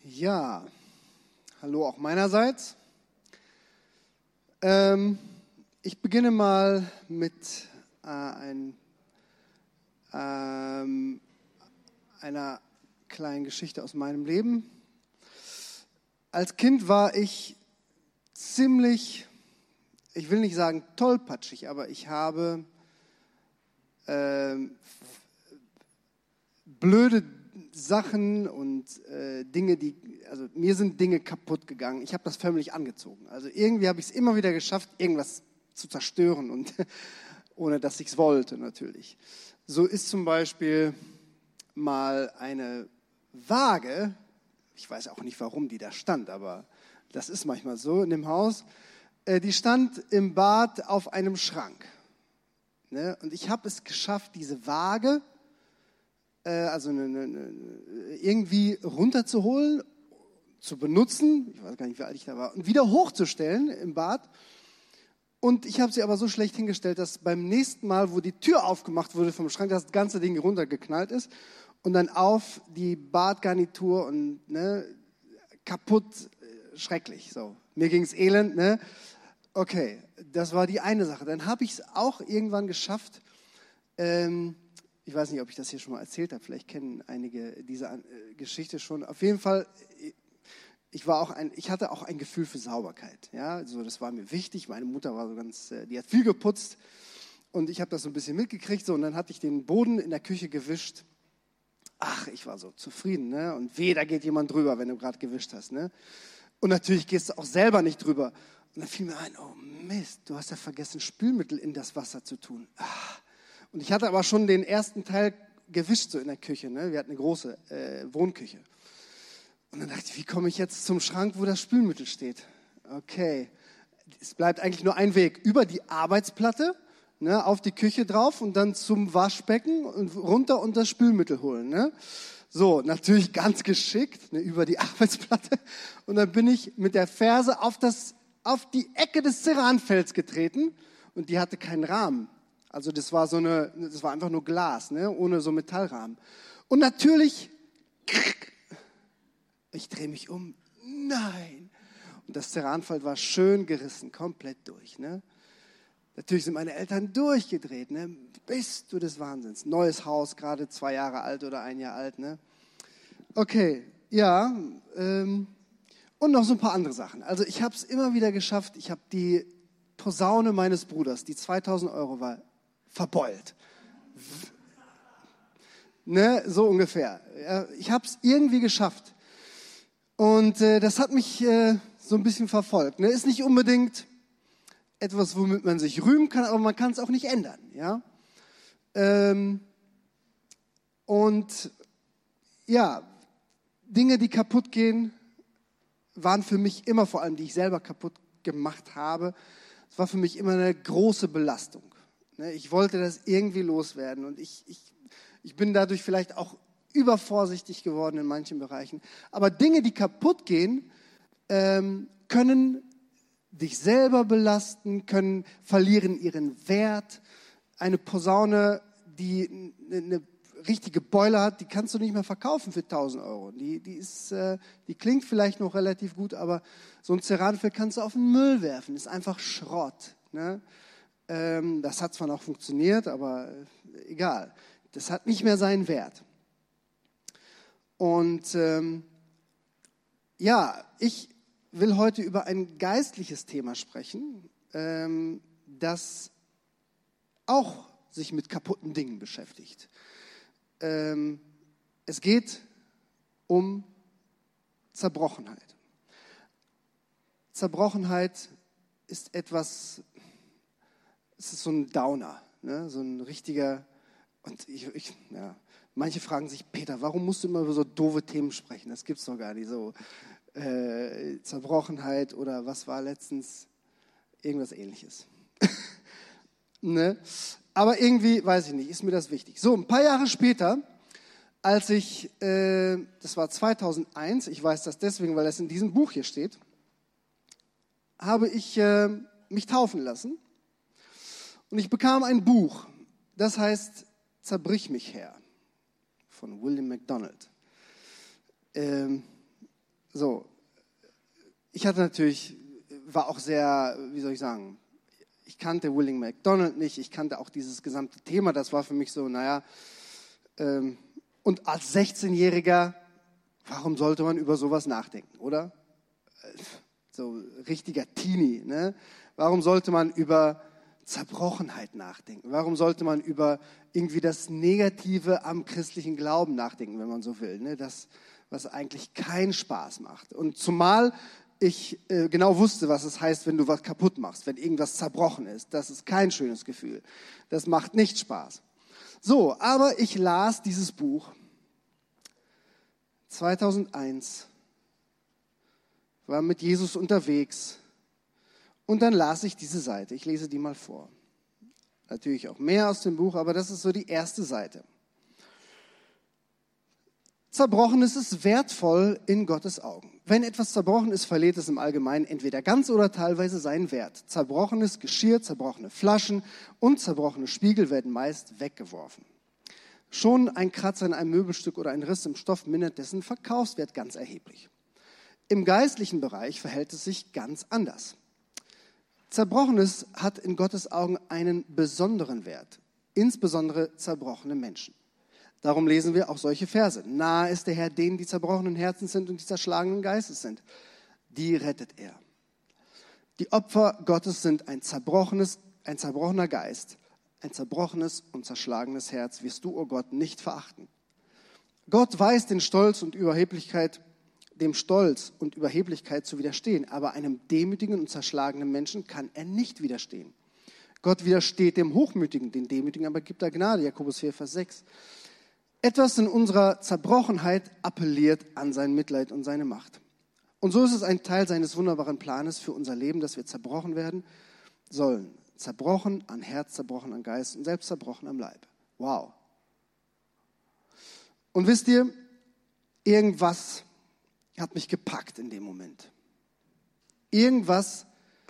Ja, hallo auch meinerseits. Ich beginne mal mit einer kleinen Geschichte aus meinem Leben. Als Kind war ich ziemlich, ich will nicht sagen tollpatschig, aber ich habe blöde Sachen und Dinge, also mir sind Dinge kaputt gegangen. Ich habe das förmlich angezogen. Also irgendwie habe ich es immer wieder geschafft, irgendwas zu zerstören und ohne dass ich es wollte natürlich. So ist zum Beispiel mal eine Waage, ich weiß auch nicht, warum die da stand, aber das ist manchmal so in dem Haus, die stand im Bad auf einem Schrank. Ne? Und ich habe es geschafft, diese Waage irgendwie runterzuholen, zu benutzen, ich weiß gar nicht, wie alt ich da war, und wieder hochzustellen im Bad. Und ich habe sie aber so schlecht hingestellt, dass beim nächsten Mal, wo die Tür aufgemacht wurde vom Schrank, das ganze Ding runtergeknallt ist und dann auf die Badgarnitur und kaputt, schrecklich. So, mir ging's elend. Ne? Okay, das war die eine Sache. Dann habe ich es auch irgendwann geschafft. Ich weiß nicht, ob ich das hier schon mal erzählt habe. Vielleicht kennen einige diese Geschichte schon. Auf jeden Fall, ich hatte auch ein Gefühl für Sauberkeit. Ja, so, das war mir wichtig. Meine Mutter war so die hat viel geputzt und ich habe das so ein bisschen mitgekriegt. So, und dann hatte ich den Boden in der Küche gewischt. Ach, ich war so zufrieden. Ne? Und da geht jemand drüber, wenn du gerade gewischt hast. Ne? Und natürlich gehst du auch selber nicht drüber. Und dann fiel mir ein, oh Mist, du hast ja vergessen, Spülmittel in das Wasser zu tun. Und ich hatte aber schon den ersten Teil gewischt so in der Küche. Ne? Wir hatten eine große Wohnküche. Und dann dachte ich, wie komme ich jetzt zum Schrank, wo das Spülmittel steht? Okay, es bleibt eigentlich nur ein Weg. Über die Arbeitsplatte, ne, auf die Küche drauf und dann zum Waschbecken und runter und das Spülmittel holen. Ne? So, natürlich ganz geschickt, ne, über die Arbeitsplatte. Und dann bin ich mit der Ferse auf die Ecke des Ceranfelds getreten und die hatte keinen Rahmen. Also das war einfach nur Glas, ne, ohne so Metallrahmen. Und natürlich, ich drehe mich um, nein. Und das Ceranfeld war schön gerissen, komplett durch. Ne? Natürlich sind meine Eltern durchgedreht, ne? Bist du des Wahnsinns. Neues Haus, gerade 2 Jahre alt oder 1 Jahr alt. Ne? Okay, ja, und noch so ein paar andere Sachen. Also ich habe es immer wieder geschafft, ich habe die Posaune meines Bruders, die 2.000 € war, verbeult. Ne, so ungefähr. Ja, ich habe es irgendwie geschafft. Und das hat mich so ein bisschen verfolgt. Ne? Ist nicht unbedingt etwas, womit man sich rühmen kann, aber man kann es auch nicht ändern. Ja? Und ja, Dinge, die kaputt gehen, waren für mich immer, vor allem die ich selber kaputt gemacht habe, es war für mich immer eine große Belastung. Ne? Ich wollte das irgendwie loswerden und ich bin dadurch vielleicht auch übervorsichtig geworden in manchen Bereichen. Aber Dinge, die kaputt gehen, können dich selber belasten, verlieren ihren Wert. Eine Posaune, die eine richtige Beule hat, die kannst du nicht mehr verkaufen für 1.000 €. Die klingt vielleicht noch relativ gut, aber so ein Ceranfeld kannst du auf den Müll werfen. Ist einfach Schrott. Ne? Das hat zwar noch funktioniert, aber egal. Das hat nicht mehr seinen Wert. Und ich will heute über ein geistliches Thema sprechen, das auch sich mit kaputten Dingen beschäftigt. Es geht um Zerbrochenheit. Zerbrochenheit ist es ist so ein Downer, ne? So ein richtiger, und manche fragen sich, Peter, warum musst du immer über so doofe Themen sprechen? Das gibt's doch gar nicht, so Zerbrochenheit oder was war letztens, irgendwas Ähnliches. Ne? Aber irgendwie, weiß ich nicht, ist mir das wichtig. So, ein paar Jahre später, das war 2001, ich weiß das deswegen, weil das in diesem Buch hier steht, habe ich mich taufen lassen. Und ich bekam ein Buch, das heißt Zerbrich mich, Herr, von William MacDonald. So, ich hatte natürlich, war auch sehr, wie soll ich sagen, ich kannte William McDonald nicht, ich kannte auch dieses gesamte Thema, das war für mich so, und als 16-Jähriger, warum sollte man über sowas nachdenken, oder? So richtiger Teenie, ne? Warum sollte man über Zerbrochenheit nachdenken? Warum sollte man über irgendwie das Negative am christlichen Glauben nachdenken, wenn man so will, ne? Das, was eigentlich keinen Spaß macht. Und zumal ich genau wusste, was es heißt, wenn du was kaputt machst, wenn irgendwas zerbrochen ist. Das ist kein schönes Gefühl. Das macht nicht Spaß. So, aber ich las dieses Buch 2001, war mit Jesus unterwegs und dann las ich diese Seite. Ich lese die mal vor. Natürlich auch mehr aus dem Buch, aber das ist so die erste Seite. Zerbrochenes ist wertvoll in Gottes Augen. Wenn etwas zerbrochen ist, verliert es im Allgemeinen entweder ganz oder teilweise seinen Wert. Zerbrochenes Geschirr, zerbrochene Flaschen und zerbrochene Spiegel werden meist weggeworfen. Schon ein Kratzer in einem Möbelstück oder ein Riss im Stoff mindert dessen Verkaufswert ganz erheblich. Im geistlichen Bereich verhält es sich ganz anders. Zerbrochenes hat in Gottes Augen einen besonderen Wert, insbesondere zerbrochene Menschen. Darum lesen wir auch solche Verse. Nahe ist der Herr denen, die zerbrochenen Herzens sind und die zerschlagenen Geistes sind. Die rettet er. Die Opfer Gottes sind ein zerbrochener Geist, ein zerbrochenes und zerschlagenes Herz wirst du, o Gott, nicht verachten. Gott weiß dem Stolz und Überheblichkeit zu widerstehen, aber einem demütigen und zerschlagenen Menschen kann er nicht widerstehen. Gott widersteht dem Hochmütigen, den Demütigen aber gibt er Gnade, Jakobus 4, Vers 6. Etwas in unserer Zerbrochenheit appelliert an sein Mitleid und seine Macht. Und so ist es ein Teil seines wunderbaren Planes für unser Leben, dass wir zerbrochen werden sollen. Zerbrochen an Herz, zerbrochen an Geist und selbst zerbrochen am Leib. Wow. Und wisst ihr, irgendwas hat mich gepackt in dem Moment. Irgendwas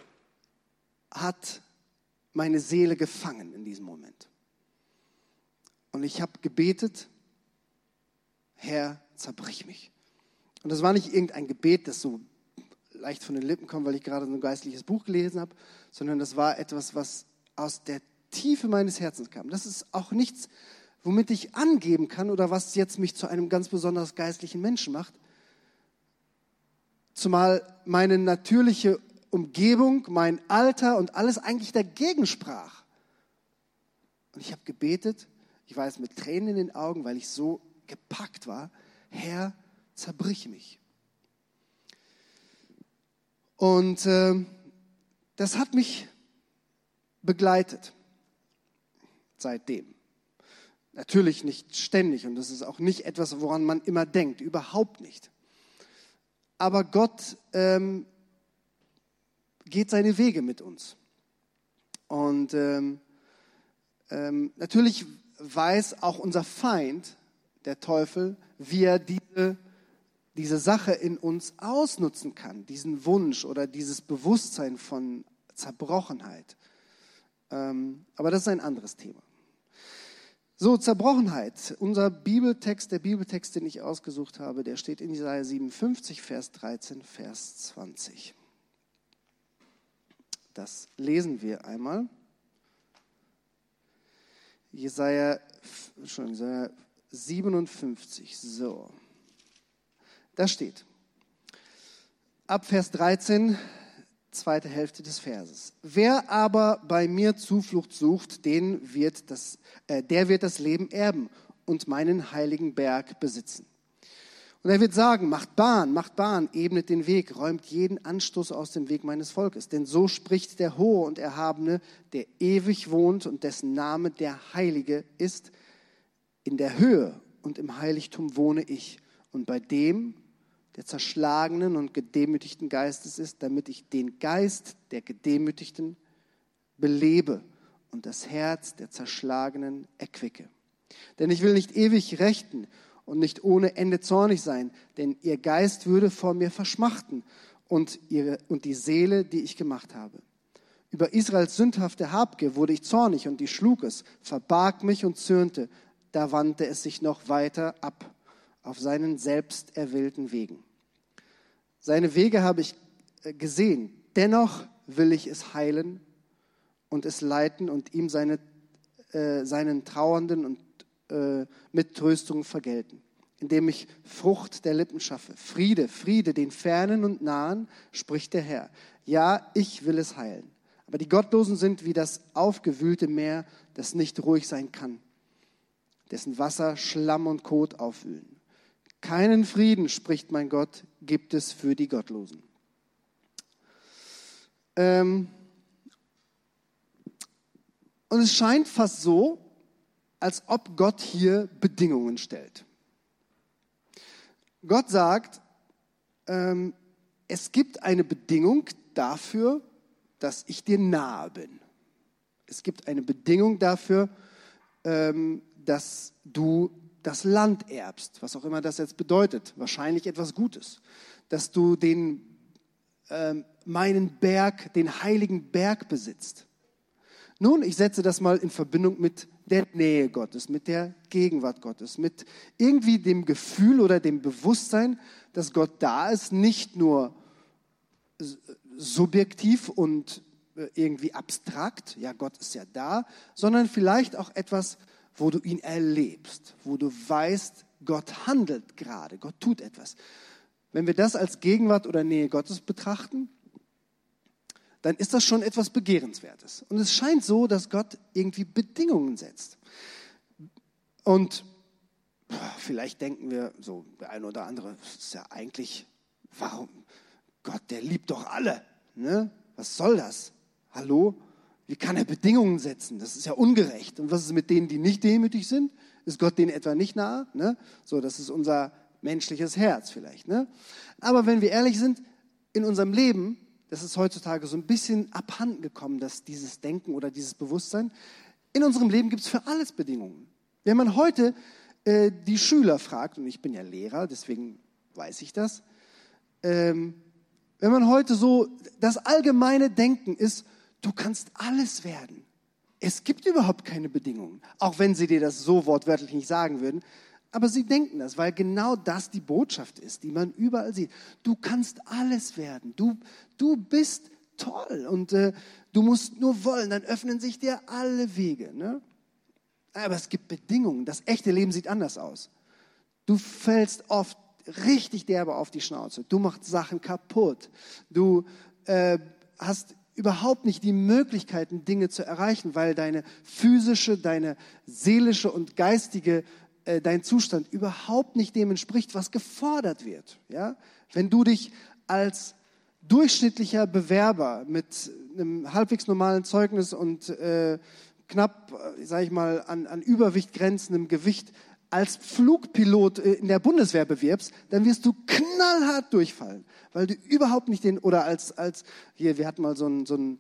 hat meine Seele gefangen in diesem Moment. Und ich habe gebetet, Herr, zerbrich mich. Und das war nicht irgendein Gebet, das so leicht von den Lippen kommt, weil ich gerade so ein geistliches Buch gelesen habe, sondern das war etwas, was aus der Tiefe meines Herzens kam. Das ist auch nichts, womit ich angeben kann oder was jetzt mich zu einem ganz besonders geistlichen Menschen macht. Zumal meine natürliche Umgebung, mein Alter und alles eigentlich dagegen sprach. Und ich habe gebetet, ich war jetzt mit Tränen in den Augen, weil ich so gepackt war, Herr, zerbrich mich. Und das hat mich begleitet seitdem. Natürlich nicht ständig und das ist auch nicht etwas, woran man immer denkt, überhaupt nicht. Aber Gott geht seine Wege mit uns. Und natürlich weiß auch unser Feind, der Teufel, wie er diese Sache in uns ausnutzen kann, diesen Wunsch oder dieses Bewusstsein von Zerbrochenheit. Aber das ist ein anderes Thema. So, Zerbrochenheit. Unser Bibeltext, der Bibeltext, den ich ausgesucht habe, der steht in Jesaja 57, Vers 13, Vers 20. Das lesen wir einmal. Jesaja 57, so. Da steht, ab Vers 13, zweite Hälfte des Verses. Wer aber bei mir Zuflucht sucht, der wird das Leben erben und meinen heiligen Berg besitzen. Und er wird sagen, macht Bahn, ebnet den Weg, räumt jeden Anstoß aus dem Weg meines Volkes. Denn so spricht der Hohe und Erhabene, der ewig wohnt und dessen Name der Heilige ist. In der Höhe und im Heiligtum wohne ich. Und bei dem, der zerschlagenen und gedemütigten Geistes ist, damit ich den Geist der Gedemütigten belebe und das Herz der Zerschlagenen erquicke. Denn ich will nicht ewig rechten und nicht ohne Ende zornig sein, denn ihr Geist würde vor mir verschmachten und die Seele, die ich gemacht habe. Über Israels sündhafte Habgier wurde ich zornig und ich schlug es, verbarg mich und zürnte. Da wandte es sich noch weiter ab auf seinen selbst erwählten Wegen. Seine Wege habe ich gesehen. Dennoch will ich es heilen und es leiten und ihm seinen Trauernden und mit Tröstung vergelten, indem ich Frucht der Lippen schaffe. Friede, Friede, den Fernen und Nahen, spricht der Herr. Ja, ich will es heilen. Aber die Gottlosen sind wie das aufgewühlte Meer, das nicht ruhig sein kann, dessen Wasser Schlamm und Kot aufwühlen. Keinen Frieden, spricht mein Gott, gibt es für die Gottlosen. Und es scheint fast so, als ob Gott hier Bedingungen stellt. Gott sagt, es gibt eine Bedingung dafür, dass ich dir nahe bin. Es gibt eine Bedingung dafür, dass du das Land erbst, was auch immer das jetzt bedeutet, wahrscheinlich etwas Gutes, dass du meinen Berg, den heiligen Berg besitzt. Nun, ich setze das mal in Verbindung mit der Nähe Gottes, mit der Gegenwart Gottes, mit irgendwie dem Gefühl oder dem Bewusstsein, dass Gott da ist, nicht nur subjektiv und irgendwie abstrakt, ja, Gott ist ja da, sondern vielleicht auch etwas, wo du ihn erlebst, wo du weißt, Gott handelt gerade, Gott tut etwas. Wenn wir das als Gegenwart oder Nähe Gottes betrachten, dann ist das schon etwas Begehrenswertes. Und es scheint so, dass Gott irgendwie Bedingungen setzt. Und vielleicht denken wir so, der eine oder andere, das ist ja eigentlich, warum? Gott, der liebt doch alle. Ne? Was soll das? Hallo? Wie kann er Bedingungen setzen? Das ist ja ungerecht. Und was ist mit denen, die nicht demütig sind? Ist Gott denen etwa nicht nahe? Ne? So, das ist unser menschliches Herz vielleicht. Ne? Aber wenn wir ehrlich sind, in unserem Leben, das ist heutzutage so ein bisschen abhanden gekommen, dass dieses Denken oder dieses Bewusstsein, in unserem Leben gibt es für alles Bedingungen. Wenn man heute die Schüler fragt, und ich bin ja Lehrer, deswegen weiß ich das, wenn man heute so, das allgemeine Denken ist, du kannst alles werden. Es gibt überhaupt keine Bedingungen, auch wenn sie dir das so wortwörtlich nicht sagen würden. Aber sie denken das, weil genau das die Botschaft ist, die man überall sieht. Du kannst alles werden. Du bist toll und du musst nur wollen, dann öffnen sich dir alle Wege. Ne? Aber es gibt Bedingungen. Das echte Leben sieht anders aus. Du fällst oft richtig derbe auf die Schnauze. Du machst Sachen kaputt. Du hast überhaupt nicht die Möglichkeiten, Dinge zu erreichen, weil deine physische, deine seelische und geistige dein Zustand überhaupt nicht dem entspricht, was gefordert wird. Ja? Wenn du dich als durchschnittlicher Bewerber mit einem halbwegs normalen Zeugnis und knapp, sage ich mal, an Überwicht grenzendem Gewicht als Flugpilot in der Bundeswehr bewirbst, dann wirst du knallhart durchfallen, weil du überhaupt nicht oder als hier, wir hatten mal so ein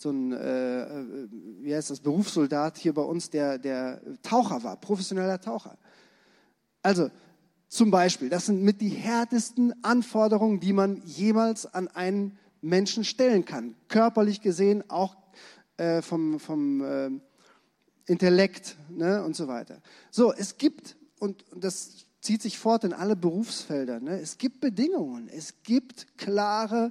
wie heißt das, Berufssoldat hier bei uns, der Taucher war, professioneller Taucher. Also zum Beispiel, das sind mit die härtesten Anforderungen, die man jemals an einen Menschen stellen kann. Körperlich gesehen, auch vom Intellekt, ne, und so weiter. So, es gibt, und das zieht sich fort in alle Berufsfelder, ne, es gibt Bedingungen, es gibt klare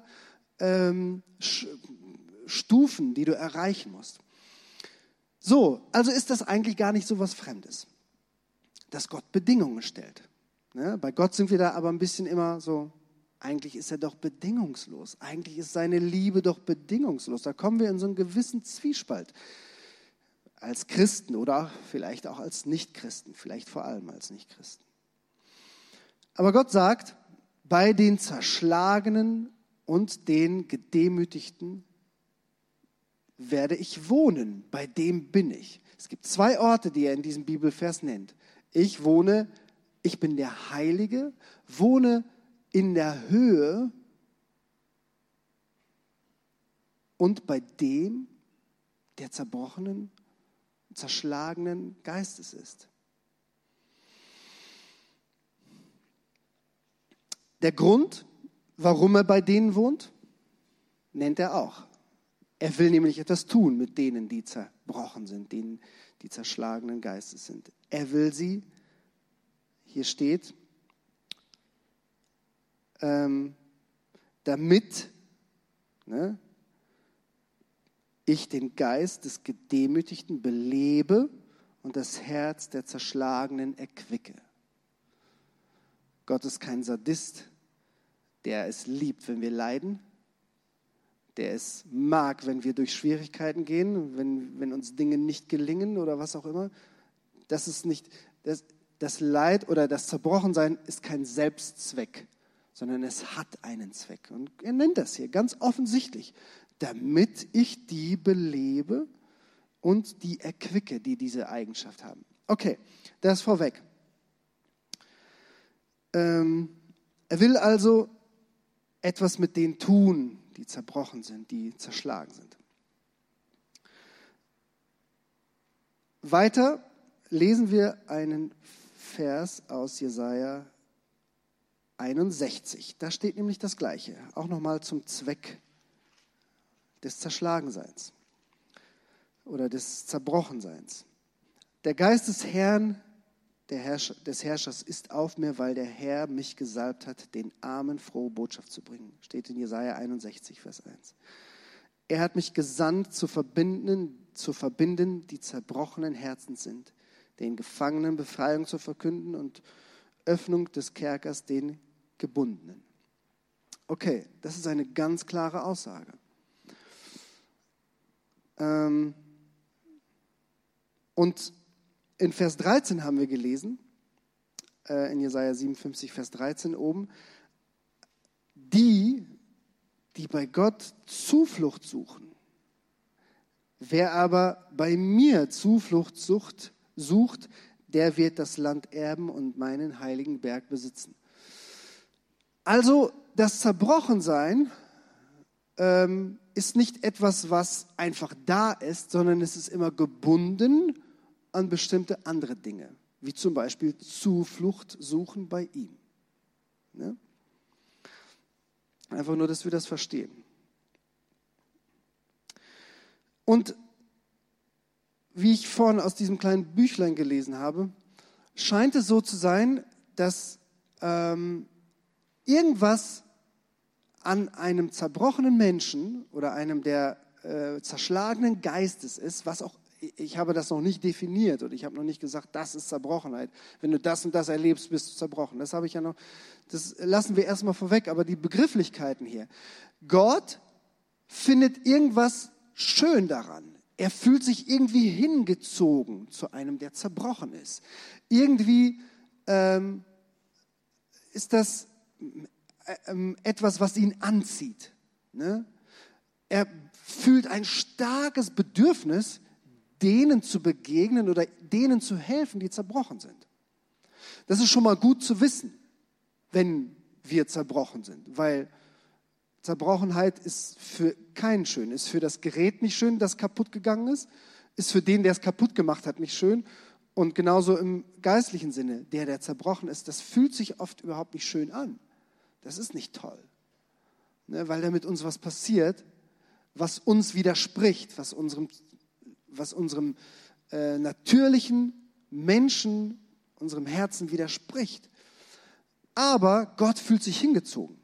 Stufen, die du erreichen musst. So, also ist das eigentlich gar nicht so was Fremdes, dass Gott Bedingungen stellt. Ne? Bei Gott sind wir da aber ein bisschen immer so, eigentlich ist er doch bedingungslos. Eigentlich ist seine Liebe doch bedingungslos. Da kommen wir in so einen gewissen Zwiespalt. Als Christen oder vielleicht auch als Nichtchristen, vielleicht vor allem als Nichtchristen. Aber Gott sagt, bei den Zerschlagenen und den Gedemütigten werde ich wohnen, bei dem bin ich. Es gibt 2 Orte, die er in diesem Bibelvers nennt. Ich bin der Heilige, wohne in der Höhe und bei dem, der zerbrochenen, zerschlagenen Geistes ist. Der Grund, warum er bei denen wohnt, nennt er auch. Er will nämlich etwas tun mit denen, die zerbrochen sind, denen, die zerschlagenen Geistes sind. Er will sie, hier steht, damit ich den Geist des Gedemütigten belebe und das Herz der Zerschlagenen erquicke. Gott ist kein Sadist, der es liebt, wenn wir leiden, der es mag, wenn wir durch Schwierigkeiten gehen, wenn uns Dinge nicht gelingen oder was auch immer. Das Leid oder das Zerbrochensein ist kein Selbstzweck, sondern es hat einen Zweck. Und er nennt das hier ganz offensichtlich, damit ich die belebe und die erquicke, die diese Eigenschaft haben. Okay, das vorweg. Er will also etwas mit denen tun, die zerbrochen sind, die zerschlagen sind. Weiter lesen wir einen Vers aus Jesaja 61. Da steht nämlich das Gleiche, auch nochmal zum Zweck des Zerschlagenseins oder des Zerbrochenseins. Der Geist des Herrn, des Herrschers ist auf mir, weil der Herr mich gesalbt hat, den Armen frohe Botschaft zu bringen. Steht in Jesaja 61, Vers 1. Er hat mich gesandt, zu verbinden, die zerbrochenen Herzens sind, den Gefangenen Befreiung zu verkünden und Öffnung des Kerkers den Gebundenen. Okay, das ist eine ganz klare Aussage. Und in Vers 13 haben wir gelesen, in Jesaja 57, Vers 13 oben, die bei Gott Zuflucht suchen. Wer aber bei mir Zuflucht sucht, der wird das Land erben und meinen heiligen Berg besitzen. Also das Zerbrochensein ist nicht etwas, was einfach da ist, sondern es ist immer gebunden an bestimmte andere Dinge, wie zum Beispiel Zuflucht suchen bei ihm. Ne? Einfach nur, dass wir das verstehen. Und wie ich vorhin aus diesem kleinen Büchlein gelesen habe, scheint es so zu sein, dass irgendwas an einem zerbrochenen Menschen oder einem der zerschlagenen Geistes ist, was auch, ich habe das noch nicht definiert und ich habe noch nicht gesagt, das ist Zerbrochenheit. Wenn du das und das erlebst, bist du zerbrochen. Das habe ich ja noch, das lassen wir erstmal vorweg, aber die Begrifflichkeiten hier. Gott findet irgendwas schön daran. Er fühlt sich irgendwie hingezogen zu einem, der zerbrochen ist. Irgendwie ist das etwas, was ihn anzieht. Ne? Er fühlt ein starkes Bedürfnis, denen zu begegnen oder denen zu helfen, die zerbrochen sind. Das ist schon mal gut zu wissen, wenn wir zerbrochen sind, weil Zerbrochenheit ist für keinen schön, ist für das Gerät nicht schön, das kaputt gegangen ist für den, der es kaputt gemacht hat, nicht schön. Und genauso im geistlichen Sinne, der zerbrochen ist, das fühlt sich oft überhaupt nicht schön an. Das ist nicht toll, ne, weil da mit uns was passiert, was uns widerspricht, was unserem natürlichen Menschen, unserem Herzen widerspricht. Aber Gott fühlt sich hingezogen.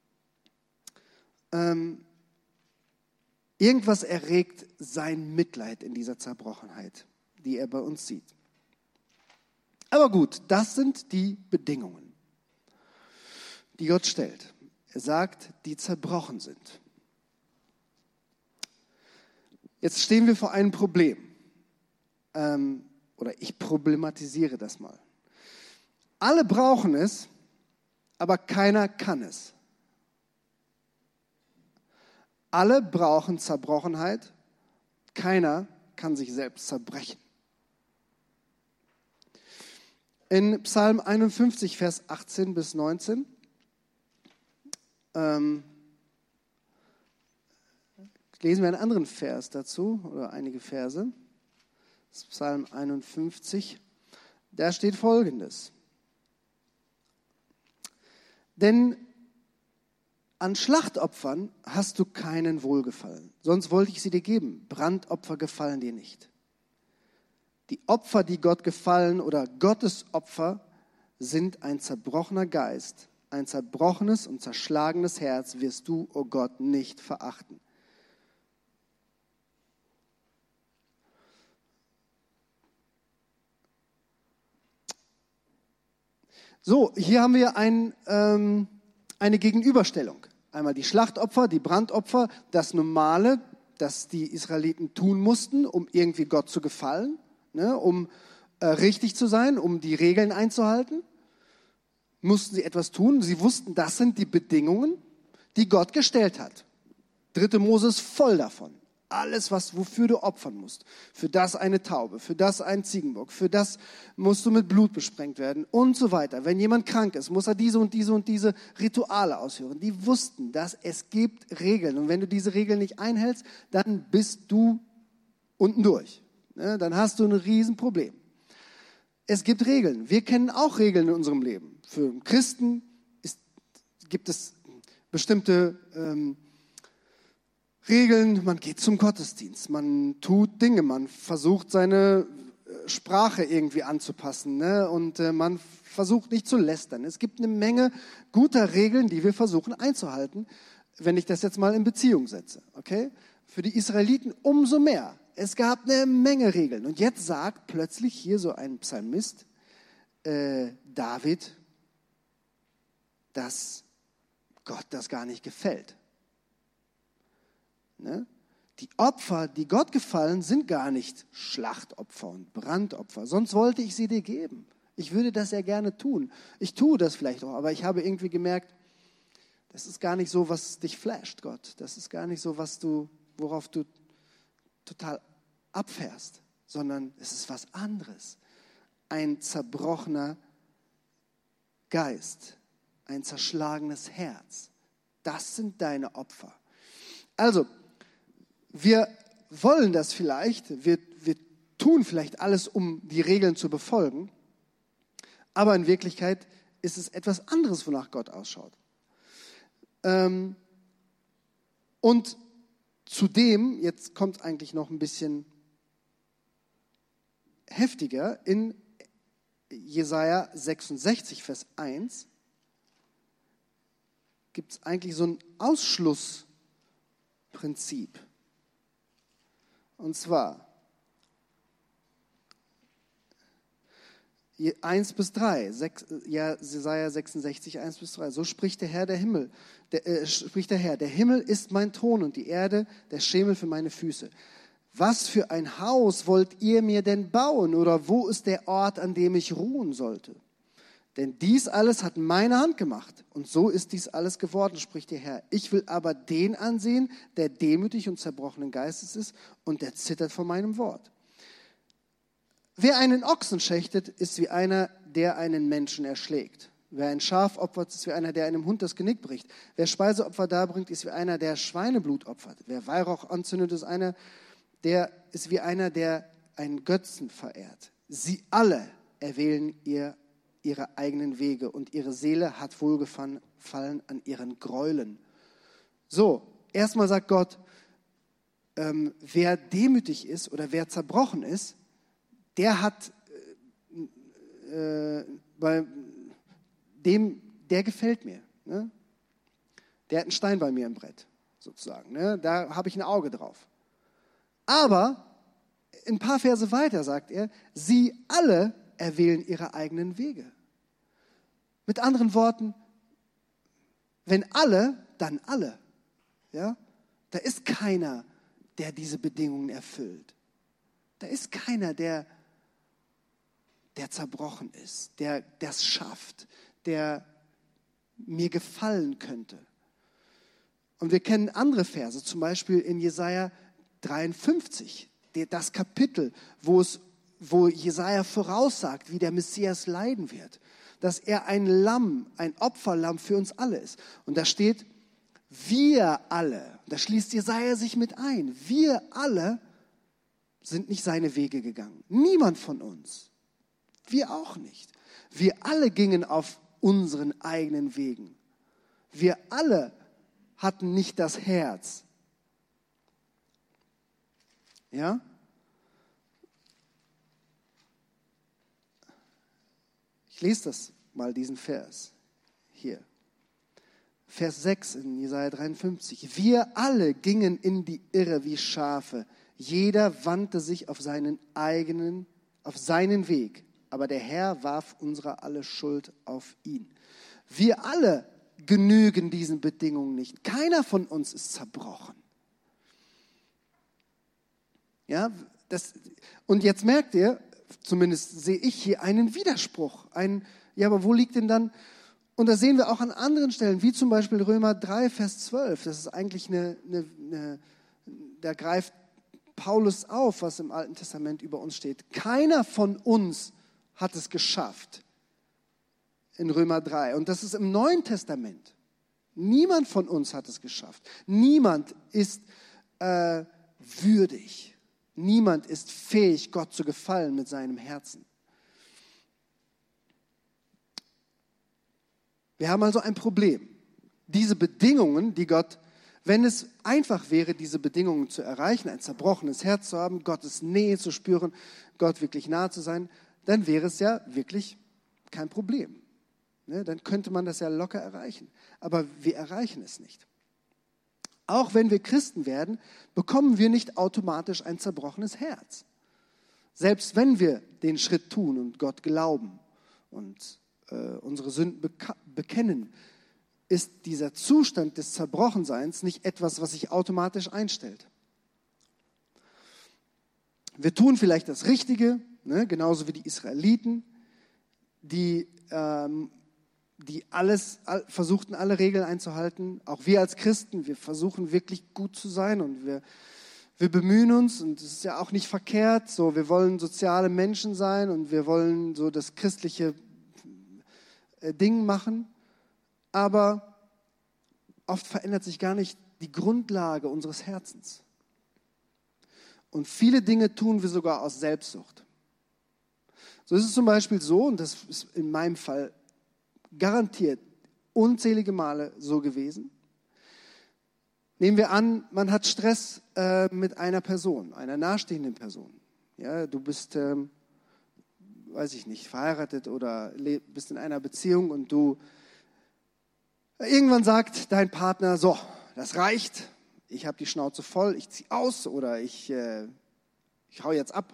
Irgendwas erregt sein Mitleid in dieser Zerbrochenheit, die er bei uns sieht. Aber gut, das sind die Bedingungen, die Gott stellt. Er sagt, die zerbrochen sind. Jetzt stehen wir vor einem Problem. Oder ich problematisiere das mal. Alle brauchen es, aber keiner kann es. Alle brauchen Zerbrochenheit, keiner kann sich selbst zerbrechen. In Psalm 51, Vers 18 bis 19 lesen wir einen anderen Vers dazu, oder einige Verse. Das ist Psalm 51, da steht Folgendes. Denn an Schlachtopfern hast du keinen Wohlgefallen, sonst wollte ich sie dir geben. Brandopfer gefallen dir nicht. Die Opfer, die Gott gefallen oder Gottes Opfer, sind ein zerbrochener Geist, ein zerbrochenes und zerschlagenes Herz wirst du, o Gott, nicht verachten. So, hier haben wir eine Gegenüberstellung. Einmal die Schlachtopfer, die Brandopfer, das Normale, das die Israeliten tun mussten, um irgendwie Gott zu gefallen, ne, um richtig zu sein, um die Regeln einzuhalten. Mussten sie etwas tun. Sie wussten, das sind die Bedingungen, die Gott gestellt hat. 3. Mose ist voll davon. Alles, wofür du opfern musst. Für das eine Taube, für das ein Ziegenbock, für das musst du mit Blut besprengt werden und so weiter. Wenn jemand krank ist, muss er diese und diese und diese Rituale ausführen. Die wussten, dass es gibt Regeln. Und wenn du diese Regeln nicht einhältst, dann bist du unten durch. Ne? Dann hast du ein Riesenproblem. Es gibt Regeln. Wir kennen auch Regeln in unserem Leben. Für Christen gibt es bestimmte Regeln. Man geht zum Gottesdienst, man tut Dinge, man versucht seine Sprache irgendwie anzupassen, ne? Und man versucht nicht zu lästern. Es gibt eine Menge guter Regeln, die wir versuchen einzuhalten, wenn ich das jetzt mal in Beziehung setze. Okay? Für die Israeliten umso mehr. Es gab eine Menge Regeln. Und jetzt sagt plötzlich hier so ein Psalmist, David, dass Gott das gar nicht gefällt. Ne? Die Opfer, die Gott gefallen, sind gar nicht Schlachtopfer und Brandopfer. Sonst wollte ich sie dir geben. Ich würde das ja gerne tun. Ich tue das vielleicht auch, aber ich habe irgendwie gemerkt, das ist gar nicht so, was dich flasht, Gott. Das ist gar nicht so, worauf du total abfährst, sondern es ist was anderes. Ein zerbrochener Geist, ein zerschlagenes Herz. Das sind deine Opfer. Also, wir wollen das vielleicht, wir tun vielleicht alles, um die Regeln zu befolgen, aber in Wirklichkeit ist es etwas anderes, wonach Gott ausschaut. Und zudem, jetzt kommt es eigentlich noch ein bisschen heftiger, in Jesaja 66, Vers 1 gibt es eigentlich so ein Ausschlussprinzip. Und zwar 1 bis 3, Jesaja 66, 1 bis 3. So spricht der Herr, der Himmel. Spricht der Herr, der Himmel ist mein Thron und die Erde der Schemel für meine Füße. Was für ein Haus wollt ihr mir denn bauen? Oder wo ist der Ort, an dem ich ruhen sollte? Denn dies alles hat meine Hand gemacht. Und so ist dies alles geworden, spricht der Herr. Ich will aber den ansehen, der demütig und zerbrochenen Geistes ist und der zittert vor meinem Wort. Wer einen Ochsen schächtet, ist wie einer, der einen Menschen erschlägt. Wer ein Schaf opfert, ist wie einer, der einem Hund das Genick bricht. Wer Speiseopfer darbringt, ist wie einer, der Schweineblut opfert. Wer Weihrauch anzündet, ist wie einer, der einen Götzen verehrt. Sie alle erwählen ihre eigenen Wege und ihre Seele hat Wohlgefallen an ihren Gräueln. So, erstmal sagt Gott, wer demütig ist oder wer zerbrochen ist, der gefällt mir. Ne? Der hat einen Stein bei mir im Brett, sozusagen. Ne? Da habe ich ein Auge drauf. Aber ein paar Verse weiter sagt er, sie alle erwählen ihre eigenen Wege. Mit anderen Worten, wenn alle, dann alle. Ja? Da ist keiner, der diese Bedingungen erfüllt. Da ist keiner, der zerbrochen ist, der das schafft, der mir gefallen könnte. Und wir kennen andere Verse, zum Beispiel in Jesaja 53, das Kapitel, wo Jesaja voraussagt, wie der Messias leiden wird, dass er ein Lamm, ein Opferlamm für uns alle ist. Und da steht, wir alle, da schließt Jesaja sich mit ein, wir alle sind nicht seine Wege gegangen. Niemand von uns. Wir auch nicht. Wir alle gingen auf unseren eigenen Wegen. Wir alle hatten nicht das Herz. Ja? Ich lese das mal, diesen Vers hier. Vers 6 in Jesaja 53. Wir alle gingen in die Irre wie Schafe. Jeder wandte sich auf seinen Weg. Aber der Herr warf unsere alle Schuld auf ihn. Wir alle genügen diesen Bedingungen nicht. Keiner von uns ist zerbrochen. Ja, und jetzt merkt ihr, zumindest sehe ich hier einen Widerspruch. Ja, aber wo liegt denn dann? Und das sehen wir auch an anderen Stellen, wie zum Beispiel Römer 3, Vers 12. Das ist eigentlich da greift Paulus auf, was im Alten Testament über uns steht. Keiner von uns hat es geschafft. In Römer 3. Und das ist im Neuen Testament. Niemand von uns hat es geschafft. Niemand ist würdig. Niemand ist fähig, Gott zu gefallen mit seinem Herzen. Wir haben also ein Problem. Diese Bedingungen, die Gott, wenn es einfach wäre, diese Bedingungen zu erreichen, ein zerbrochenes Herz zu haben, Gottes Nähe zu spüren, Gott wirklich nahe zu sein, dann wäre es ja wirklich kein Problem. Ne, dann könnte man das ja locker erreichen. Aber wir erreichen es nicht. Auch wenn wir Christen werden, bekommen wir nicht automatisch ein zerbrochenes Herz. Selbst wenn wir den Schritt tun und Gott glauben und unsere Sünden bekennen, ist dieser Zustand des Zerbrochenseins nicht etwas, was sich automatisch einstellt. Wir tun vielleicht das Richtige, ne, genauso wie die Israeliten, die versuchten, alle Regeln einzuhalten. Auch wir als Christen, wir versuchen wirklich gut zu sein und wir bemühen uns und es ist ja auch nicht verkehrt. So, wir wollen soziale Menschen sein und wir wollen so das christliche Ding machen. Aber oft verändert sich gar nicht die Grundlage unseres Herzens. Und viele Dinge tun wir sogar aus Selbstsucht. So ist es zum Beispiel so, und das ist in meinem Fall garantiert unzählige Male so gewesen. Nehmen wir an, man hat Stress mit einer Person, einer nahestehenden Person. Ja, du bist, weiß ich nicht, verheiratet oder bist in einer Beziehung und irgendwann sagt dein Partner, so, das reicht, ich habe die Schnauze voll, ich ziehe aus oder ich hau jetzt ab.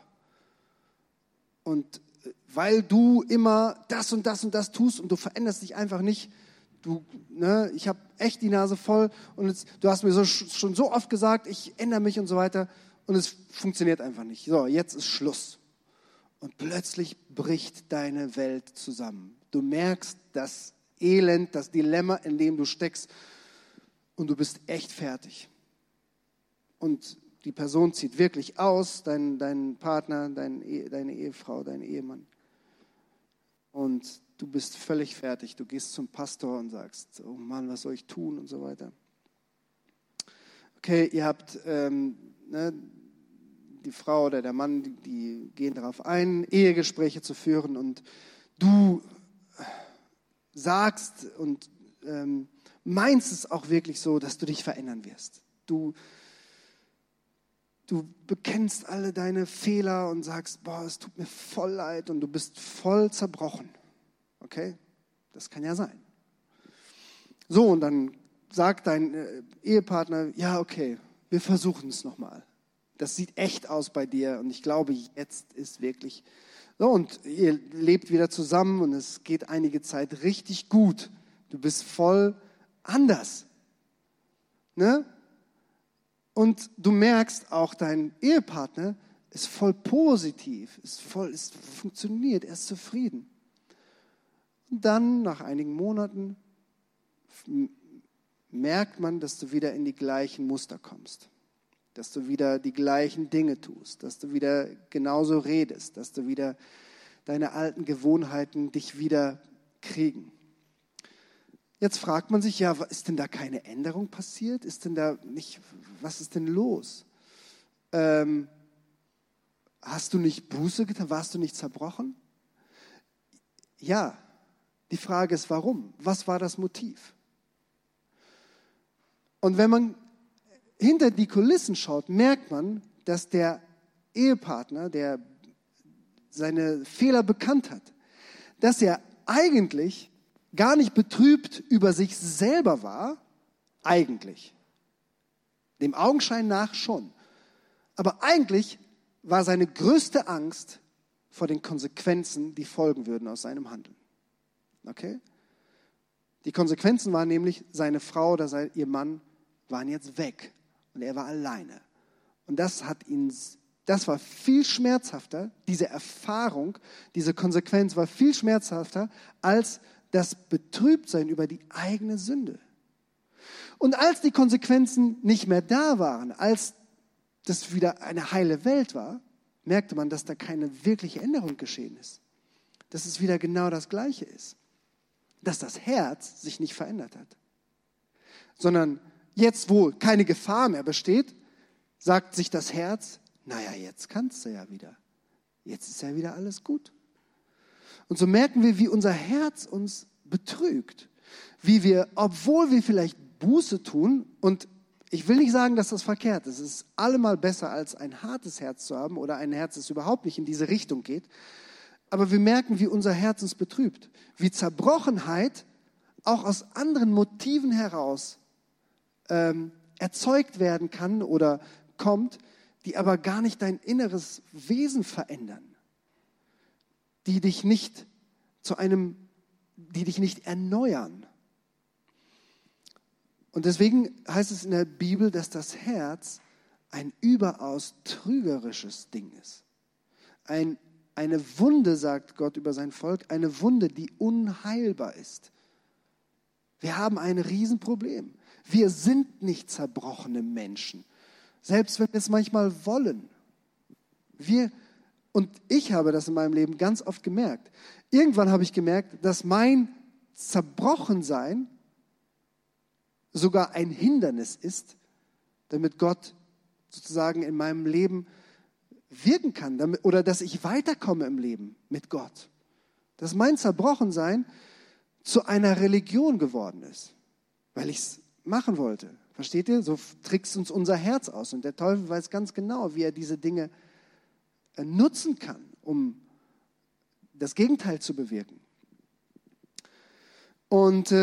Und weil du immer das und das und das tust und du veränderst dich einfach nicht, ich habe echt die Nase voll und du hast mir schon so oft gesagt, ich ändere mich und so weiter und es funktioniert einfach nicht. So, jetzt ist Schluss. Und plötzlich bricht deine Welt zusammen. Du merkst das Elend, das Dilemma, in dem du steckst und du bist echt fertig. Und die Person zieht wirklich aus, dein Partner, deine Ehefrau, dein Ehemann. Und du bist völlig fertig. Du gehst zum Pastor und sagst, oh Mann, was soll ich tun und so weiter. Okay, ihr habt, die Frau oder der Mann, die gehen darauf ein, Ehegespräche zu führen und du sagst und meinst es auch wirklich so, dass du dich verändern wirst. Du bekennst alle deine Fehler und sagst, boah, es tut mir voll leid und du bist voll zerbrochen. Okay? Das kann ja sein. So, und dann sagt dein Ehepartner, ja, okay, wir versuchen es nochmal. Das sieht echt aus bei dir und ich glaube, jetzt ist wirklich so. Und ihr lebt wieder zusammen und es geht einige Zeit richtig gut. Du bist voll anders. Ne? Und du merkst auch, dein Ehepartner ist voll positiv, es funktioniert, er ist zufrieden. Und dann, nach einigen Monaten, merkt man, dass du wieder in die gleichen Muster kommst. Dass du wieder die gleichen Dinge tust, dass du wieder genauso redest, dass du wieder deine alten Gewohnheiten dich wieder kriegen. Jetzt fragt man sich, ja, ist denn da keine Änderung passiert? Was ist denn los? Hast du nicht Buße getan? Warst du nicht zerbrochen? Ja, die Frage ist, warum? Was war das Motiv? Und wenn man hinter die Kulissen schaut, merkt man, dass der Ehepartner, der seine Fehler bekannt hat, dass er eigentlich gar nicht betrübt über sich selber war, eigentlich. Dem Augenschein nach schon. Aber eigentlich war seine größte Angst vor den Konsequenzen, die folgen würden aus seinem Handeln. Okay? Die Konsequenzen waren nämlich, seine Frau oder ihr Mann waren jetzt weg und er war alleine. Und das war viel schmerzhafter, diese Erfahrung, diese Konsequenz war viel schmerzhafter als das Betrübtsein über die eigene Sünde. Und als die Konsequenzen nicht mehr da waren, als das wieder eine heile Welt war, merkte man, dass da keine wirkliche Änderung geschehen ist. Dass es wieder genau das Gleiche ist. Dass das Herz sich nicht verändert hat. Sondern jetzt, wo keine Gefahr mehr besteht, sagt sich das Herz, naja, jetzt kannst du ja wieder. Jetzt ist ja wieder alles gut. Und so merken wir, wie unser Herz uns betrügt. Wie wir, obwohl wir vielleicht Buße tun, und ich will nicht sagen, dass das verkehrt ist. Es ist allemal besser, als ein hartes Herz zu haben oder ein Herz, das überhaupt nicht in diese Richtung geht. Aber wir merken, wie unser Herz uns betrübt. Wie Zerbrochenheit auch aus anderen Motiven heraus erzeugt werden kann oder kommt, die aber gar nicht dein inneres Wesen verändern. Die dich nicht erneuern. Und deswegen heißt es in der Bibel, dass das Herz ein überaus trügerisches Ding ist. Eine Wunde, sagt Gott über sein Volk, eine Wunde, die unheilbar ist. Wir haben ein Riesenproblem. Wir sind nicht zerbrochene Menschen, selbst wenn wir es manchmal wollen. Und ich habe das in meinem Leben ganz oft gemerkt. Irgendwann habe ich gemerkt, dass mein Zerbrochensein sogar ein Hindernis ist, damit Gott sozusagen in meinem Leben wirken kann oder dass ich weiterkomme im Leben mit Gott. Dass mein Zerbrochensein zu einer Religion geworden ist, weil ich es machen wollte. Versteht ihr? So trickst uns unser Herz aus. Und der Teufel weiß ganz genau, wie er diese Dinge nutzen kann, um das Gegenteil zu bewirken. Und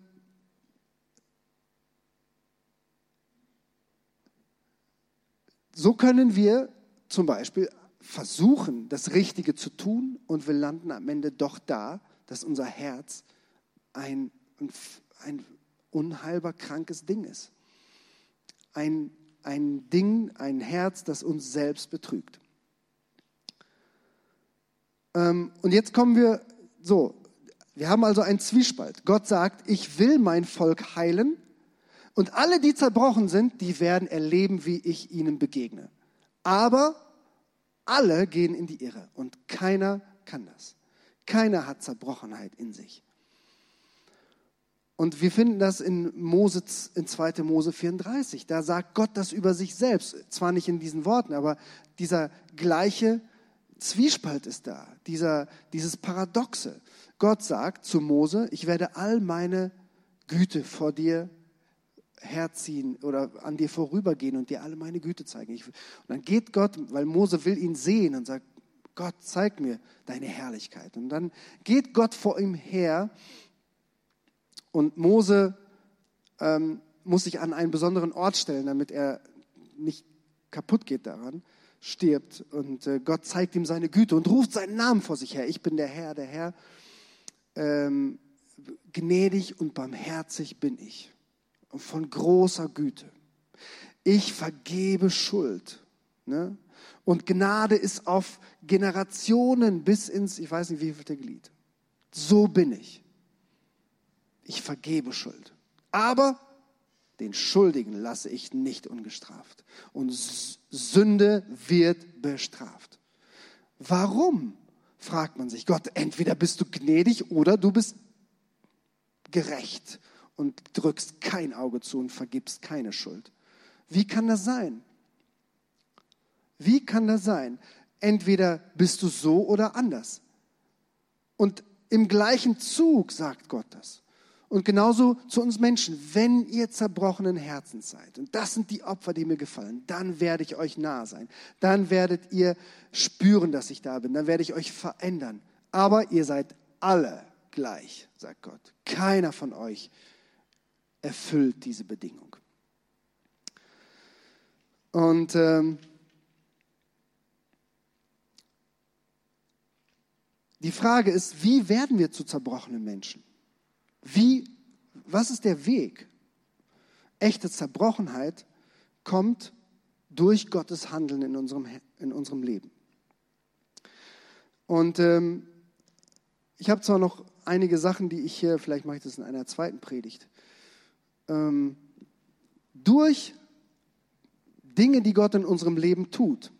so können wir zum Beispiel versuchen, das Richtige zu tun und wir landen am Ende doch da, dass unser Herz ein unheilbar krankes Ding ist. Ein Herz, das uns selbst betrügt. Und jetzt kommen wir haben also einen Zwiespalt. Gott sagt, ich will mein Volk heilen und alle, die zerbrochen sind, die werden erleben, wie ich ihnen begegne. Aber alle gehen in die Irre und keiner kann das. Keiner hat Zerbrochenheit in sich. Und wir finden das in 2. Mose 34. Da sagt Gott das über sich selbst. Zwar nicht in diesen Worten, aber dieser gleiche Zwiespalt ist da. Dieses Paradoxe. Gott sagt zu Mose, ich werde all meine Güte vor dir herziehen oder an dir vorübergehen und dir alle meine Güte zeigen. Und dann geht Gott, weil Mose will ihn sehen und sagt, Gott, zeig mir deine Herrlichkeit. Und dann geht Gott vor ihm her und Mose muss sich an einen besonderen Ort stellen, damit er nicht kaputt geht daran, stirbt. Und Gott zeigt ihm seine Güte und ruft seinen Namen vor sich her. Ich bin der Herr, gnädig und barmherzig bin ich. Und von großer Güte. Ich vergebe Schuld. Ne? Und Gnade ist auf Generationen bis ins, ich weiß nicht wie vielte Glied. So bin ich. Ich vergebe Schuld. Aber den Schuldigen lasse ich nicht ungestraft. Und Sünde wird bestraft. Warum? Fragt man sich. Gott, entweder bist du gnädig oder du bist gerecht und drückst kein Auge zu und vergibst keine Schuld. Wie kann das sein? Wie kann das sein? Entweder bist du so oder anders. Und im gleichen Zug sagt Gott das. Und genauso zu uns Menschen, wenn ihr zerbrochenen Herzens seid, und das sind die Opfer, die mir gefallen, dann werde ich euch nahe sein. Dann werdet ihr spüren, dass ich da bin. Dann werde ich euch verändern. Aber ihr seid alle gleich, sagt Gott. Keiner von euch erfüllt diese Bedingung. Und die Frage ist, wie werden wir zu zerbrochenen Menschen? Was ist der Weg? Echte Zerbrochenheit kommt durch Gottes Handeln in unserem Leben. Und ich habe zwar noch einige Sachen, die ich hier, vielleicht mache ich das in einer zweiten Predigt, durch Dinge, die Gott in unserem Leben tut,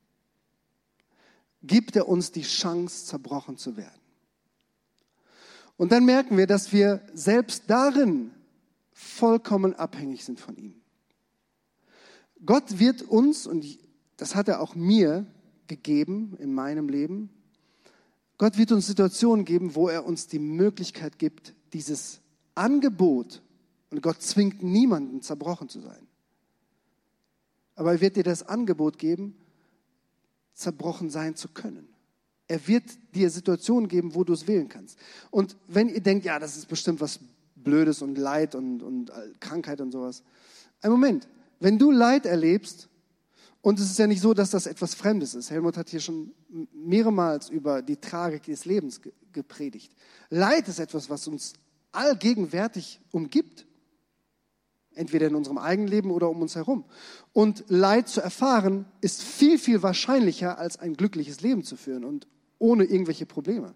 gibt er uns die Chance, zerbrochen zu werden. Und dann merken wir, dass wir selbst darin vollkommen abhängig sind von ihm. Gott wird uns, und das hat er auch mir gegeben in meinem Leben, Gott wird uns Situationen geben, wo er uns die Möglichkeit gibt, dieses Angebot, und Gott zwingt niemanden, zerbrochen zu sein, aber er wird dir das Angebot geben, zerbrochen sein zu können. Er wird dir Situationen geben, wo du es wählen kannst. Und wenn ihr denkt, ja, das ist bestimmt was Blödes und Leid und Krankheit und sowas. Ein Moment, wenn du Leid erlebst, und es ist ja nicht so, dass das etwas Fremdes ist. Helmut hat hier schon mehrmals über die Tragik des Lebens gepredigt. Leid ist etwas, was uns allgegenwärtig umgibt. Entweder in unserem eigenen Leben oder um uns herum. Und Leid zu erfahren, ist viel, viel wahrscheinlicher, als ein glückliches Leben zu führen und ohne irgendwelche Probleme.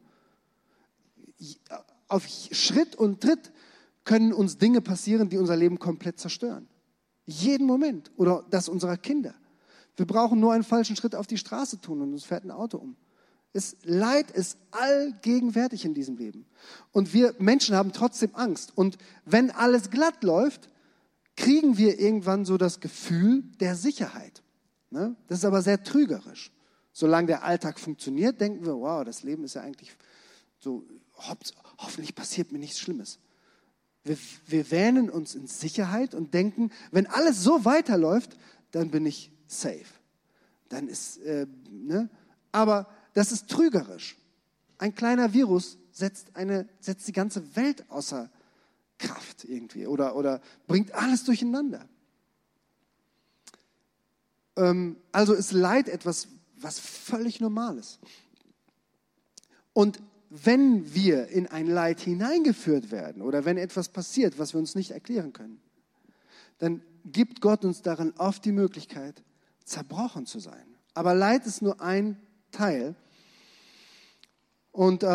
Auf Schritt und Tritt können uns Dinge passieren, die unser Leben komplett zerstören. Jeden Moment. Oder das unserer Kinder. Wir brauchen nur einen falschen Schritt auf die Straße tun und uns fährt ein Auto um. Leid ist allgegenwärtig in diesem Leben. Und wir Menschen haben trotzdem Angst. Und wenn alles glatt läuft, kriegen wir irgendwann so das Gefühl der Sicherheit. Das ist aber sehr trügerisch. Solange der Alltag funktioniert, denken wir, wow, das Leben ist ja eigentlich so, hoffentlich passiert mir nichts Schlimmes. Wir wähnen uns in Sicherheit und denken, wenn alles so weiterläuft, dann bin ich safe. Dann ist, aber das ist trügerisch. Ein kleiner Virus setzt die ganze Welt außer Kraft irgendwie oder bringt alles durcheinander. Also ist Leid etwas, was völlig normal ist. Und wenn wir in ein Leid hineingeführt werden oder wenn etwas passiert, was wir uns nicht erklären können, dann gibt Gott uns darin oft die Möglichkeit, zerbrochen zu sein. Aber Leid ist nur ein Teil. Und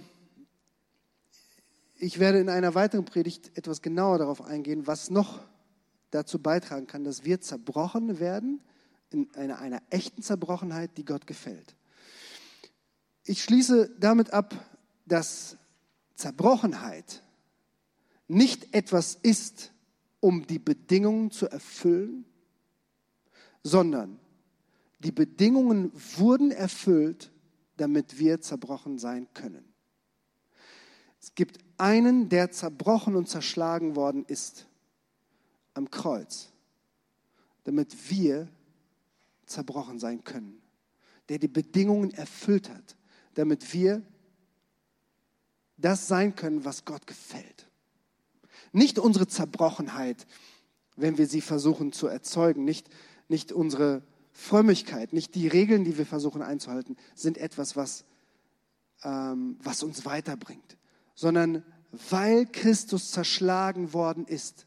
ich werde in einer weiteren Predigt etwas genauer darauf eingehen, was noch dazu beitragen kann, dass wir zerbrochen werden, in einer echten Zerbrochenheit, die Gott gefällt. Ich schließe damit ab, dass Zerbrochenheit nicht etwas ist, um die Bedingungen zu erfüllen, sondern die Bedingungen wurden erfüllt, damit wir zerbrochen sein können. Es gibt einen, der zerbrochen und zerschlagen worden ist am Kreuz, damit wir zerbrochen sein können. Der die Bedingungen erfüllt hat, damit wir das sein können, was Gott gefällt. Nicht unsere Zerbrochenheit, wenn wir sie versuchen zu erzeugen, nicht unsere Frömmigkeit, nicht die Regeln, die wir versuchen einzuhalten, sind etwas, was uns weiterbringt. Sondern weil Christus zerschlagen worden ist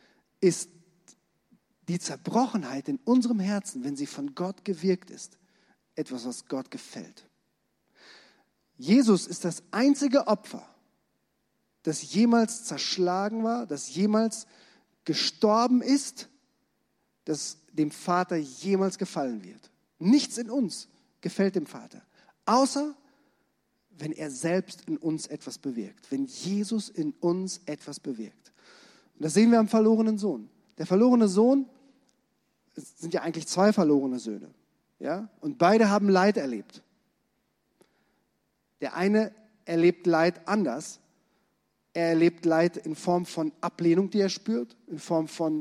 die Zerbrochenheit in unserem Herzen, wenn sie von Gott gewirkt ist, etwas, was Gott gefällt. Jesus ist das einzige Opfer, das jemals zerschlagen war, das jemals gestorben ist, das dem Vater jemals gefallen wird. Nichts in uns gefällt dem Vater, außer wenn er selbst in uns etwas bewirkt, wenn Jesus in uns etwas bewirkt. Und das sehen wir am verlorenen Sohn. Der verlorene Sohn, es sind ja eigentlich zwei verlorene Söhne, ja? Und beide haben Leid erlebt. Der eine erlebt Leid anders. Er erlebt Leid in Form von Ablehnung, die er spürt, in Form von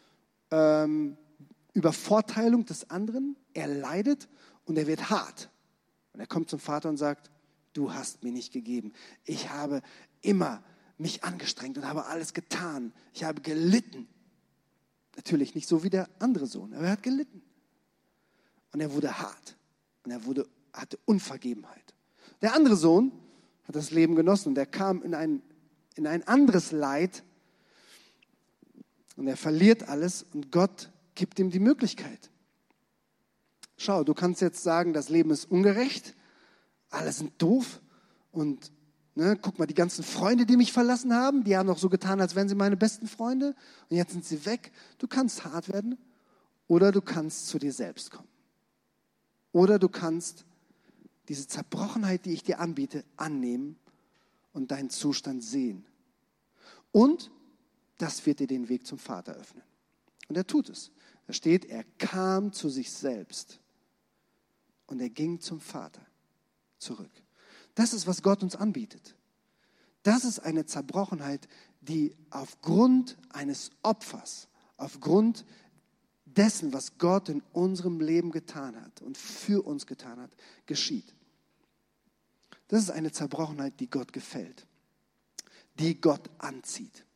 Übervorteilung des anderen. Er leidet und er wird hart. Und er kommt zum Vater und sagt, du hast mir nicht gegeben. Ich habe immer mich angestrengt und habe alles getan. Ich habe gelitten. Natürlich nicht so wie der andere Sohn, aber er hat gelitten. Und er wurde hart. Und er hatte Unvergebenheit. Der andere Sohn hat das Leben genossen und er kam in ein anderes Leid und er verliert alles und Gott gibt ihm die Möglichkeit. Schau, du kannst jetzt sagen, das Leben ist ungerecht, alle sind doof und guck mal, die ganzen Freunde, die mich verlassen haben, die haben doch so getan, als wären sie meine besten Freunde und jetzt sind sie weg. Du kannst hart werden oder du kannst zu dir selbst kommen. Oder du kannst diese Zerbrochenheit, die ich dir anbiete, annehmen und deinen Zustand sehen. Und das wird dir den Weg zum Vater öffnen. Und er tut es. Da steht, er kam zu sich selbst und er ging zum Vater zurück. Das ist, was Gott uns anbietet. Das ist eine Zerbrochenheit, die aufgrund eines Opfers, aufgrund dessen, was Gott in unserem Leben getan hat und für uns getan hat, geschieht. Das ist eine Zerbrochenheit, die Gott gefällt, die Gott anzieht.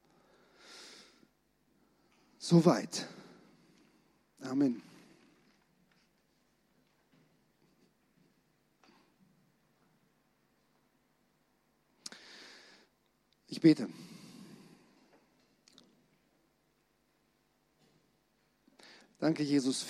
Soweit. Amen. Ich bete. Danke, Jesus,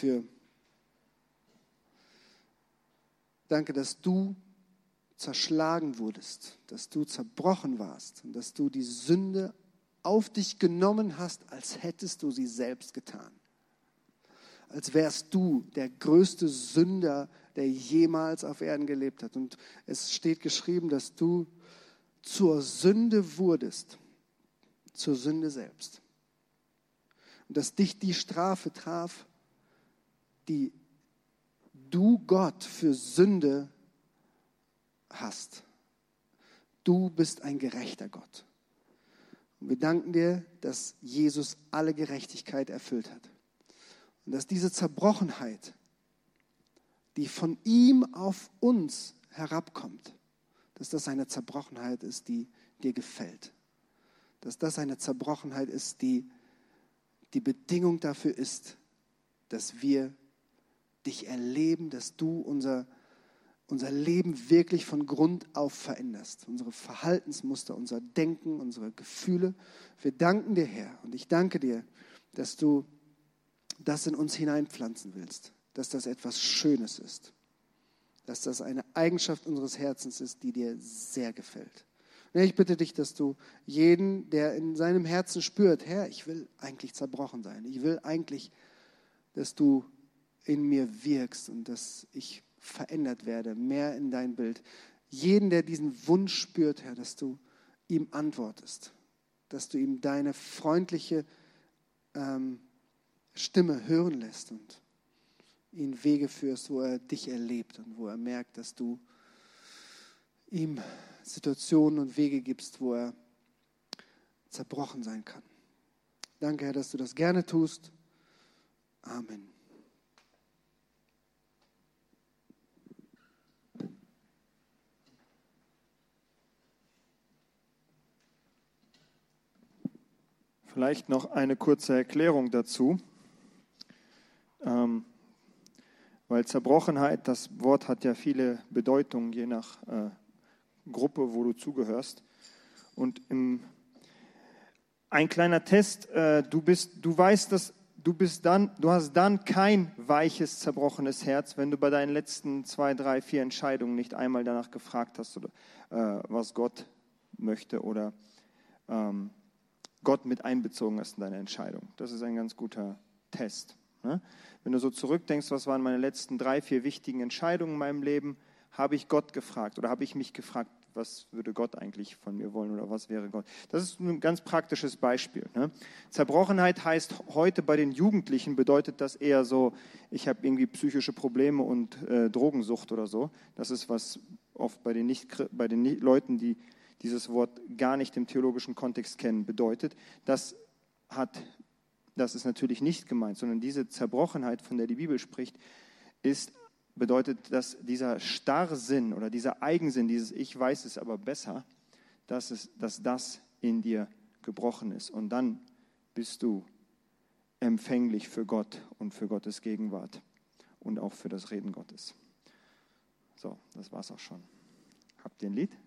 danke, dass du zerschlagen wurdest, dass du zerbrochen warst und dass du die Sünde auf dich genommen hast, als hättest du sie selbst getan. Als wärst du der größte Sünder, der jemals auf Erden gelebt hat. Und es steht geschrieben, dass du zur Sünde wurdest, zur Sünde selbst. Und dass dich die Strafe traf, die du, Gott, für Sünde hast. Du bist ein gerechter Gott. Und wir danken dir, dass Jesus alle Gerechtigkeit erfüllt hat. Und dass diese Zerbrochenheit, die von ihm auf uns herabkommt, dass das eine Zerbrochenheit ist, die dir gefällt. Dass das eine Zerbrochenheit ist, die Bedingung dafür ist, dass wir dich erleben, dass du unser Leben wirklich von Grund auf veränderst. Unsere Verhaltensmuster, unser Denken, unsere Gefühle. Wir danken dir, Herr. Und ich danke dir, dass du das in uns hineinpflanzen willst. Dass das etwas Schönes ist. Dass das eine Eigenschaft unseres Herzens ist, die dir sehr gefällt. Und ich bitte dich, dass du jeden, der in seinem Herzen spürt, Herr, ich will eigentlich zerbrochen sein. Ich will eigentlich, dass du in mir wirkst und dass ich verändert werde, mehr in dein Bild. Jeden, der diesen Wunsch spürt, Herr, dass du ihm antwortest, dass du ihm deine freundliche Stimme hören lässt und ihn Wege führst, wo er dich erlebt und wo er merkt, dass du ihm Situationen und Wege gibst, wo er zerbrochen sein kann. Danke, Herr, dass du das gerne tust. Amen. Vielleicht noch eine kurze Erklärung dazu. Weil Zerbrochenheit, das Wort hat ja viele Bedeutungen, je nach Gruppe, wo du zugehörst. Und ein kleiner Test, du hast dann kein weiches, zerbrochenes Herz, wenn du bei deinen letzten 2, 3, 4 Entscheidungen nicht einmal danach gefragt hast, oder, was Gott möchte oder Gott mit einbezogen hast in deine Entscheidung. Das ist ein ganz guter Test. Ne? Wenn du so zurückdenkst, was waren meine letzten 3, 4 wichtigen Entscheidungen in meinem Leben, habe ich Gott gefragt oder habe ich mich gefragt, was würde Gott eigentlich von mir wollen oder was wäre Gott? Das ist ein ganz praktisches Beispiel. Ne? Zerbrochenheit heißt heute bei den Jugendlichen, bedeutet das eher so, ich habe irgendwie psychische Probleme und Drogensucht oder so. Das ist was oft bei den Leuten, die dieses Wort gar nicht im theologischen Kontext kennen, bedeutet. Das ist natürlich nicht gemeint, sondern diese Zerbrochenheit, von der die Bibel spricht, bedeutet, dass dieser Starrsinn oder dieser Eigensinn, dieses Ich weiß es aber besser, dass das in dir gebrochen ist. Und dann bist du empfänglich für Gott und für Gottes Gegenwart und auch für das Reden Gottes. So, das war's auch schon. Habt ihr ein Lied?